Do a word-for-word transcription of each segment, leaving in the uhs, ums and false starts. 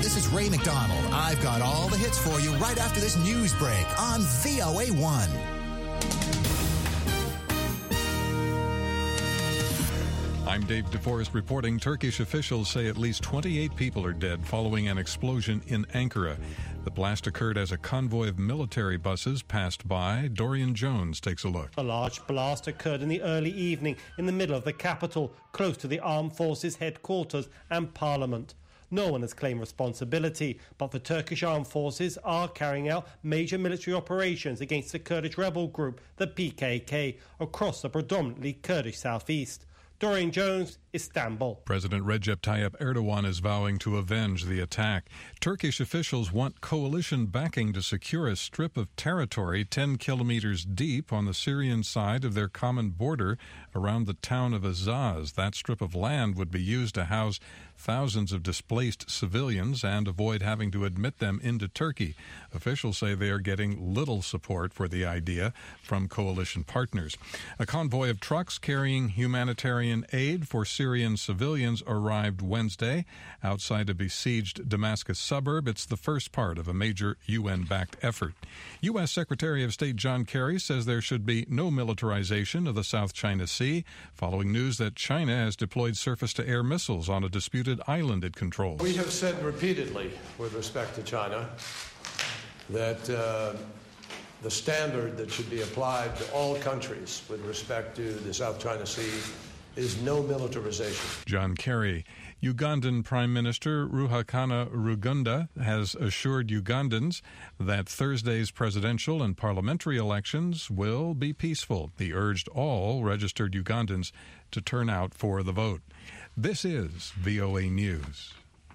this is Ray McDonald. I've got all the hits for you right after this news break on V O A one. I'm Dave DeForest reporting. Turkish officials say at least twenty-eight people are dead following an explosion in Ankara. The blast occurred as a convoy of military buses passed by. Dorian Jones takes a look. A large blast occurred in the early evening in the middle of the capital, close to the armed forces headquarters and parliament. No one has claimed responsibility, but the Turkish armed forces are carrying out major military operations against the Kurdish rebel group, the P K K, across the predominantly Kurdish southeast. Dorian Jones, Istanbul. President Recep Tayyip Erdogan is vowing to avenge the attack. Turkish officials want coalition backing to secure a strip of territory ten kilometers deep on the Syrian side of their common border around the town of Azaz. That strip of land would be used to house thousands of displaced civilians and avoid having to admit them into Turkey. Officials say they are getting little support for the idea from coalition partners. A convoy of trucks carrying humanitarian aid for Syrian civilians arrived Wednesday outside a besieged Damascus suburb. It's the first part of a major U N-backed effort. U S. Secretary of State John Kerry says there should be no militarization of the South China Sea following news that China has deployed surface-to-air missiles on a disputed island it controls. We have said repeatedly with respect to China that uh, the standard that should be applied to all countries with respect to the South China Sea is no militarization. John Kerry. Ugandan Prime Minister Ruhakana Rugunda has assured Ugandans that Thursday's presidential and parliamentary elections will be peaceful. He urged all registered Ugandans to turn out for the vote. This is V O A News.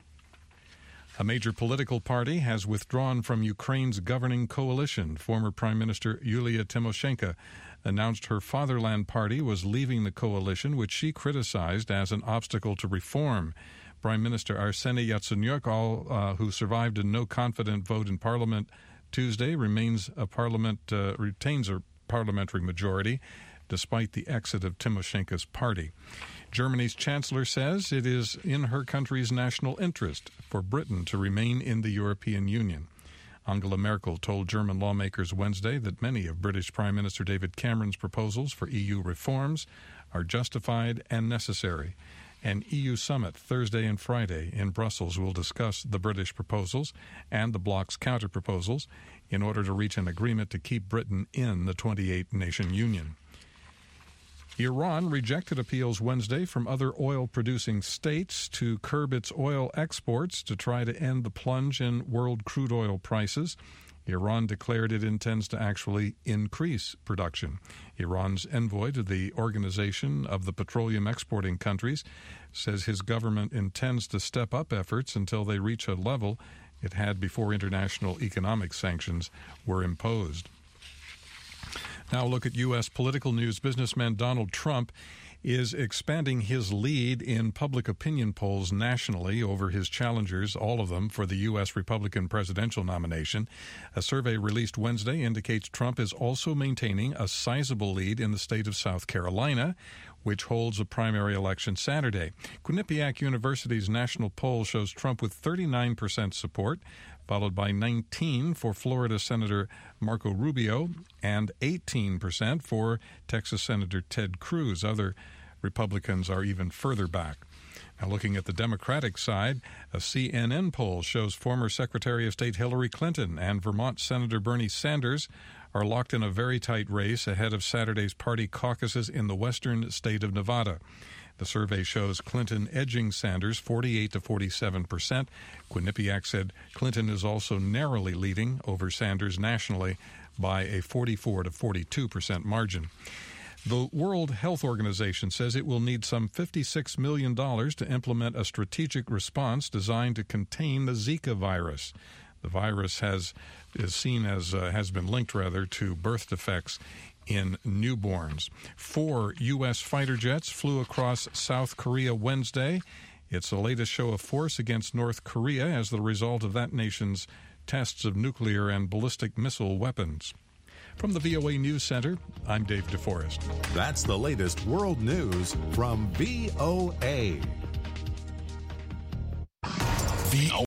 A major political party has withdrawn from Ukraine's governing coalition. Former Prime Minister Yulia Tymoshenko announced her Fatherland Party was leaving the coalition, which she criticized as an obstacle to reform. Prime Minister Arseniy Yatsenyuk, uh, who survived a no-confident vote in Parliament Tuesday, remains a parliament uh, retains a parliamentary majority, despite the exit of Tymoshenko's party. Germany's chancellor says it is in her country's national interest for Britain to remain in the European Union. Angela Merkel told German lawmakers Wednesday that many of British Prime Minister David Cameron's proposals for E U reforms are justified and necessary. An E U summit Thursday and Friday in Brussels will discuss the British proposals and the bloc's counter-proposals in order to reach an agreement to keep Britain in the twenty-eight nation union. Iran rejected appeals Wednesday from other oil-producing states to curb its oil exports to try to end the plunge in world crude oil prices. Iran declared it intends to actually increase production. Iran's envoy to the Organization of the Petroleum Exporting Countries says his government intends to step up efforts until they reach a level it had before international economic sanctions were imposed. Now look at U S political news. Businessman Donald Trump is expanding his lead in public opinion polls nationally over his challengers, all of them for the U S Republican presidential nomination. A survey released Wednesday indicates Trump is also maintaining a sizable lead in the state of South Carolina, which holds a primary election Saturday. Quinnipiac University's national poll shows Trump with thirty-nine percent support, followed by nineteen for Florida Senator Marco Rubio and eighteen percent for Texas Senator Ted Cruz. Other Republicans are even further back. Now, looking at the Democratic side, a C N N poll shows former Secretary of State Hillary Clinton and Vermont Senator Bernie Sanders are locked in a very tight race ahead of Saturday's party caucuses in the western state of Nevada. The survey shows Clinton edging Sanders forty-eight to forty-seven percent. Quinnipiac said Clinton is also narrowly leading over Sanders nationally by a forty-four to forty-two percent margin. The World Health Organization says it will need some fifty-six million dollars to implement a strategic response designed to contain the Zika virus. The virus has is seen as uh, has been linked rather to birth defects in newborns. Four U S fighter jets flew across South Korea Wednesday. It's the latest show of force against North Korea as the result of that nation's tests of nuclear and ballistic missile weapons. From the V O A News Center, I'm Dave DeForest. That's the latest world news from V O A. V O A